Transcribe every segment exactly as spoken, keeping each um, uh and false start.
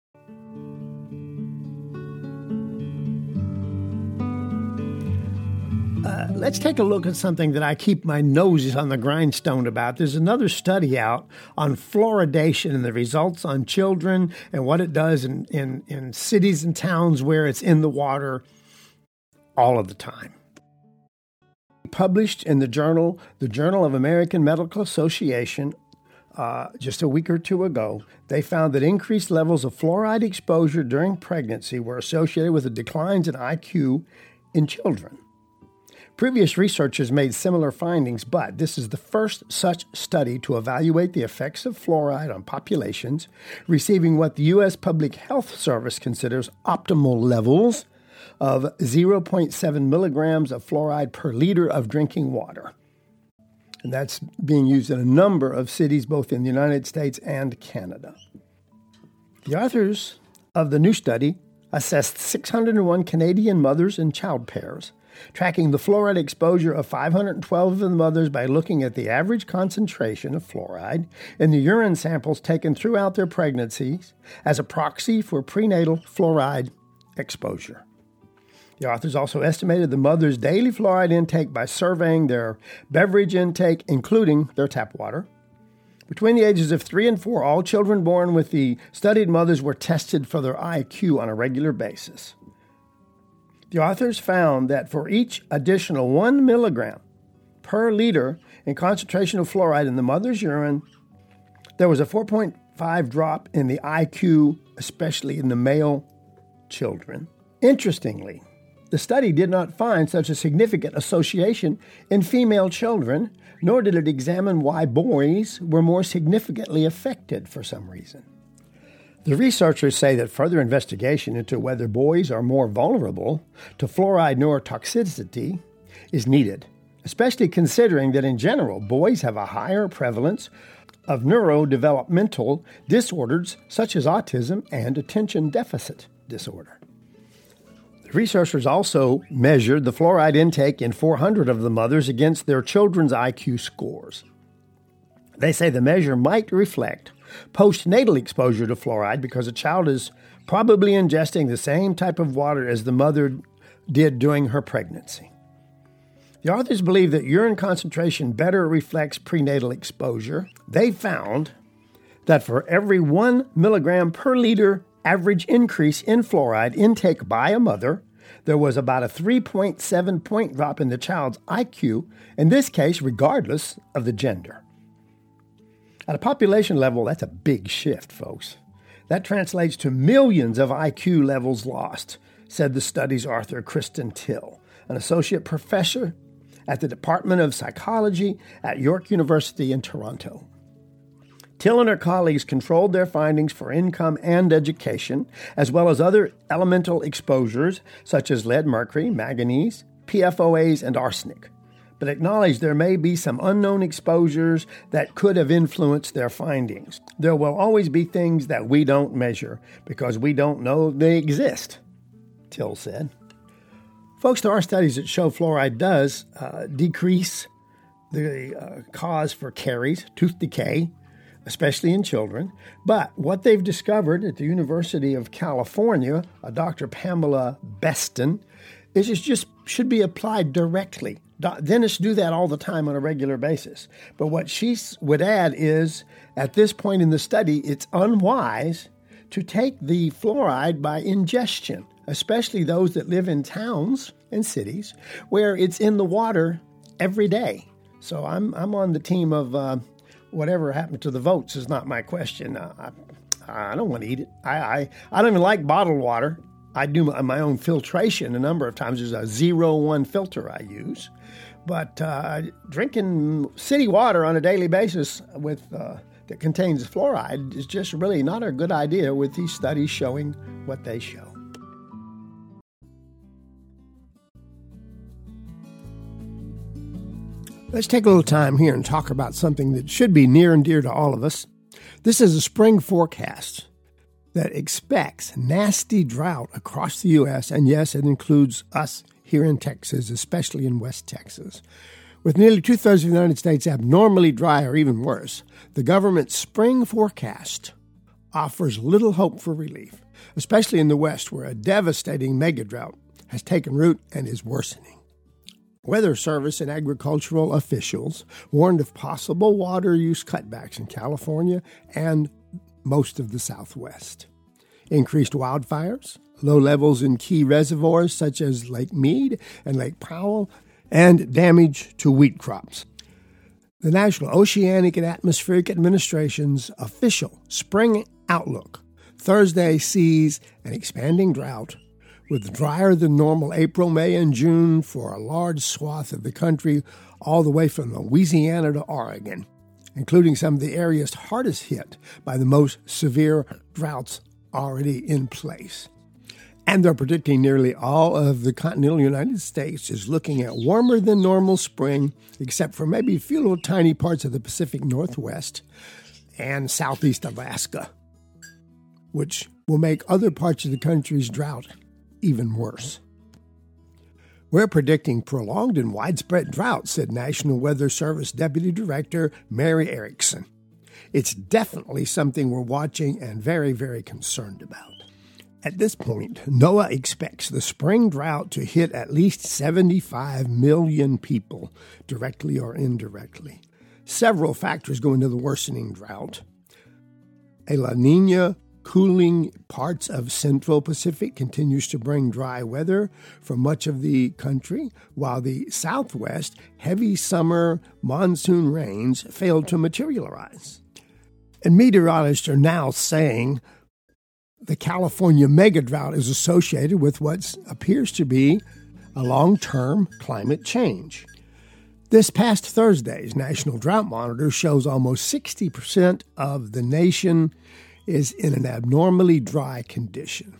Uh, let's take a look at something that I keep my nose on the grindstone about. There's another study out on fluoridation and the results on children and what it does in, in, in cities and towns where it's in the water all of the time. Published in the journal, the Journal of American Medical Association, uh, just a week or two ago, they found that increased levels of fluoride exposure during pregnancy were associated with the declines in I Q in children. Previous researchers made similar findings, but this is the first such study to evaluate the effects of fluoride on populations receiving what the U S Public Health Service considers optimal levels of zero point seven milligrams of fluoride per liter of drinking water. And that's being used in a number of cities, both in the United States and Canada. The authors of the new study assessed six hundred one Canadian mothers and child pairs, tracking the fluoride exposure of five hundred twelve of the mothers by looking at the average concentration of fluoride in the urine samples taken throughout their pregnancies as a proxy for prenatal fluoride exposure. The authors also estimated the mother's daily fluoride intake by surveying their beverage intake, including their tap water. Between the ages of three and four, all children born with the studied mothers were tested for their I Q on a regular basis. The authors found that for each additional one milligram per liter in concentration of fluoride in the mother's urine, there was a four point five drop in the I Q, especially in the male children. Interestingly, the study did not find such a significant association in female children, nor did it examine why boys were more significantly affected for some reason. The researchers say that further investigation into whether boys are more vulnerable to fluoride neurotoxicity is needed, especially considering that in general, boys have a higher prevalence of neurodevelopmental disorders such as autism and attention deficit disorder. The researchers also measured the fluoride intake in four hundred of the mothers against their children's I Q scores. They say the measure might reflect postnatal exposure to fluoride because a child is probably ingesting the same type of water as the mother did during her pregnancy. The authors believe that urine concentration better reflects prenatal exposure. They found that for every one milligram per liter average increase in fluoride intake by a mother, there was about a three point seven point drop in the child's I Q, in this case regardless of the gender. At a population level, that's a big shift, folks. That translates to millions of I Q levels lost, said the study's author, Kristen Till, an associate professor at the Department of Psychology at York University in Toronto. Till and her colleagues controlled their findings for income and education, as well as other elemental exposures such as lead, mercury, manganese, P F O As, and arsenic, but acknowledged there may be some unknown exposures that could have influenced their findings. There will always be things that we don't measure because we don't know they exist, Till said. Folks, there are studies that show fluoride does uh, decrease the uh, cause for caries, tooth decay, especially in children. But what they've discovered at the University of California, uh, Doctor Pamela Beston, is it just should be applied directly. Dentists do that all the time on a regular basis. But what she would add is, at this point in the study, it's unwise to take the fluoride by ingestion, especially those that live in towns and cities where it's in the water every day. So I'm I'm on the team of uh, whatever happened to the votes is not my question. Uh, I, I don't want to eat it. I, I, I don't even like bottled water. I do my own filtration a number of times. There's a zero one filter I use. But uh, drinking city water on a daily basis with uh, that contains fluoride is just really not a good idea with these studies showing what they show. Let's take a little time here and talk about something that should be near and dear to all of us. This is a spring forecast that expects nasty drought across the U S, and yes, it includes us here in Texas, especially in West Texas. With nearly two-thirds of the United States abnormally dry or even worse, the government's spring forecast offers little hope for relief, especially in the West, where a devastating megadrought has taken root and is worsening. Weather Service and agricultural officials warned of possible water use cutbacks in California and most of the Southwest. Increased wildfires, low levels in key reservoirs such as Lake Mead and Lake Powell, and damage to wheat crops. The National Oceanic and Atmospheric Administration's official spring outlook Thursday sees an expanding drought with drier than normal April, May, and June for a large swath of the country all the way from Louisiana to Oregon, including some of the areas hardest hit by the most severe droughts already in place. And they're predicting nearly all of the continental United States is looking at warmer than normal spring, except for maybe a few little tiny parts of the Pacific Northwest and southeast Alaska, which will make other parts of the country's drought even worse. We're predicting prolonged and widespread drought, said National Weather Service Deputy Director Mary Erickson. It's definitely something we're watching and very, very concerned about. At this point, NOAA expects the spring drought to hit at least seventy-five million people, directly or indirectly. Several factors go into the worsening drought. A La Nina cooling parts of Central Pacific continues to bring dry weather for much of the country, while the Southwest heavy summer monsoon rains failed to materialize. And meteorologists are now saying the California megadrought is associated with what appears to be a long-term climate change. This past Thursday's National Drought Monitor shows almost sixty percent of the nation is in an abnormally dry condition,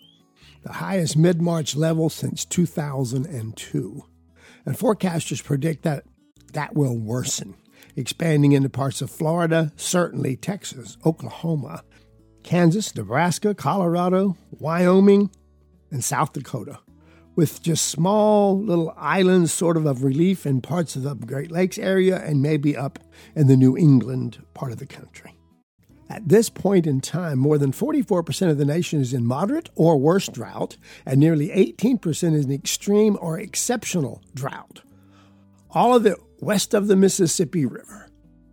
the highest mid-March level since two thousand two. And forecasters predict that that will worsen, expanding into parts of Florida, certainly Texas, Oklahoma, Kansas, Nebraska, Colorado, Wyoming, and South Dakota, with just small little islands sort of of relief in parts of the Great Lakes area and maybe up in the New England part of the country. At this point in time, more than forty-four percent of the nation is in moderate or worse drought, and nearly eighteen percent is in extreme or exceptional drought. All of it west of the Mississippi River.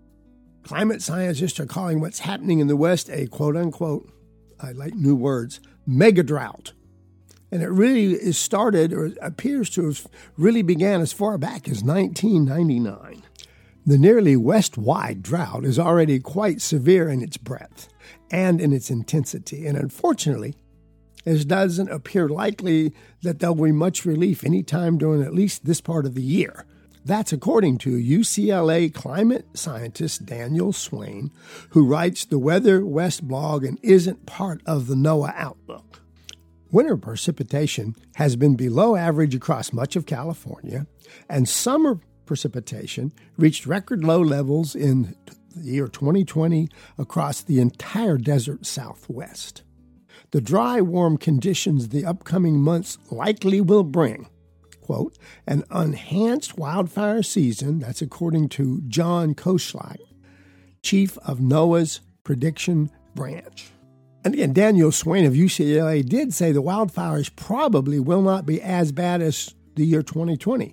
Climate scientists are calling what's happening in the West a quote-unquote, I like new words, mega drought. And it really is started, or appears to have really began as far back as nineteen ninety-nine. The nearly west-wide drought is already quite severe in its breadth and in its intensity, and unfortunately, it doesn't appear likely that there'll be much relief anytime during at least this part of the year. That's according to U C L A climate scientist Daniel Swain, who writes the Weather West blog and isn't part of the NOAA Outlook. Winter precipitation has been below average across much of California, and summer precipitation reached record low levels in the year twenty twenty across the entire desert Southwest. The dry, warm conditions the upcoming months likely will bring, quote, an enhanced wildfire season, that's according to John Koschlak, chief of NOAA's prediction branch. And again, Daniel Swain of U C L A did say the wildfires probably will not be as bad as the year twenty twenty.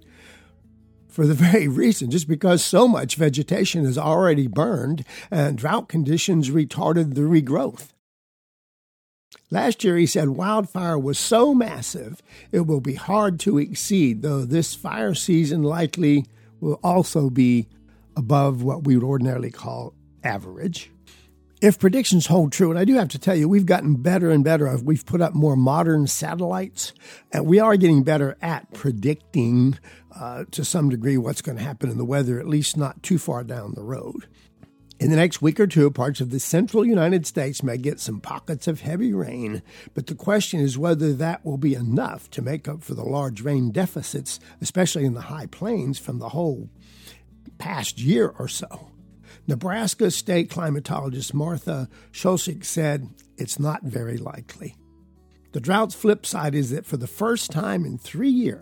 For the very reason, just because so much vegetation is already burned and drought conditions retarded the regrowth. Last year, he said wildfire was so massive it will be hard to exceed, though this fire season likely will also be above what we would ordinarily call average. If predictions hold true, and I do have to tell you, we've gotten better and better. We've put up more modern satellites, and we are getting better at predicting uh, to some degree what's going to happen in the weather, at least not too far down the road. In the next week or two, parts of the central United States may get some pockets of heavy rain, but the question is whether that will be enough to make up for the large rain deficits, especially in the high plains, from the whole past year or so. Nebraska state climatologist Martha Schulzig said it's not very likely. The drought's flip side is that for the first time in three years,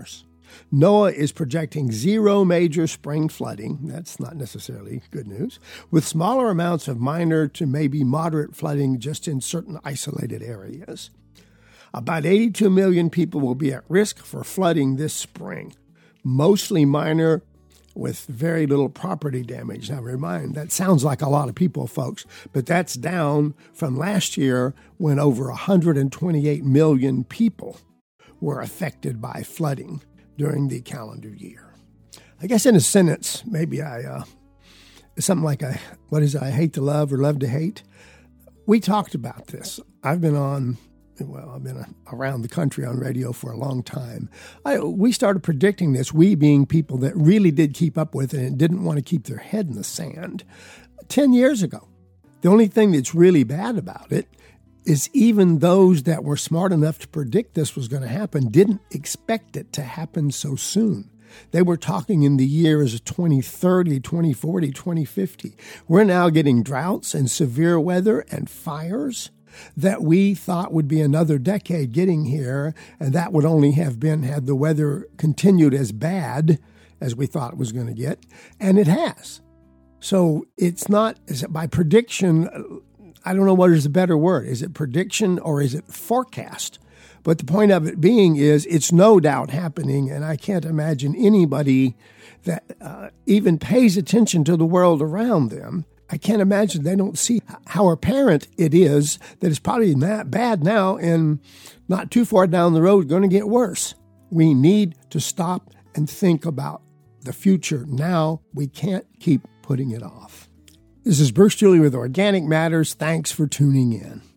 NOAA is projecting zero major spring flooding. That's not necessarily good news, with smaller amounts of minor to maybe moderate flooding just in certain isolated areas. About eighty-two million people will be at risk for flooding this spring, mostly minor with very little property damage. Now, remind, that sounds like a lot of people, folks, but that's down from last year when over one hundred twenty-eight million people were affected by flooding during the calendar year. I guess in a sentence, maybe I, uh, something like, I, what is it, I hate to love or love to hate? We talked about this. I've been on, well, I've been around the country on radio for a long time. I, we started predicting this, we being people that really did keep up with it and didn't want to keep their head in the sand, ten years ago. The only thing that's really bad about it is even those that were smart enough to predict this was going to happen didn't expect it to happen so soon. They were talking in the years twenty thirty, twenty forty, twenty fifty. We're now getting droughts and severe weather and fires that we thought would be another decade getting here, and that would only have been had the weather continued as bad as we thought it was going to get, and it has. So it's not, is it by prediction, I don't know what is the better word. Is it prediction or is it forecast? But the point of it being is it's no doubt happening, and I can't imagine anybody that uh, even pays attention to the world around them. I can't imagine they don't see how apparent it is that it's probably not bad now and not too far down the road going to get worse. We need to stop and think about the future now. We can't keep putting it off. This is Bruce Julie with Organic Matters. Thanks for tuning in.